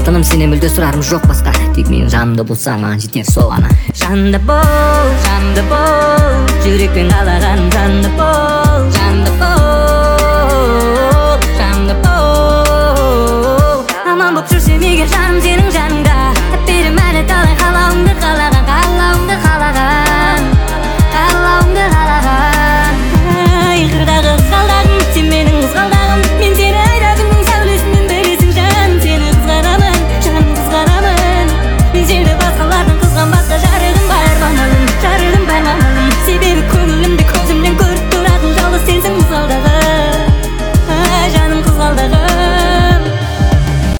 алтыным, сене мүлде сұрарым жоқ басқа. Тек мен жанымда болсаң маған жетер сол ғана. Жанымда бол, жүрекпен қалағаным жанымда бол.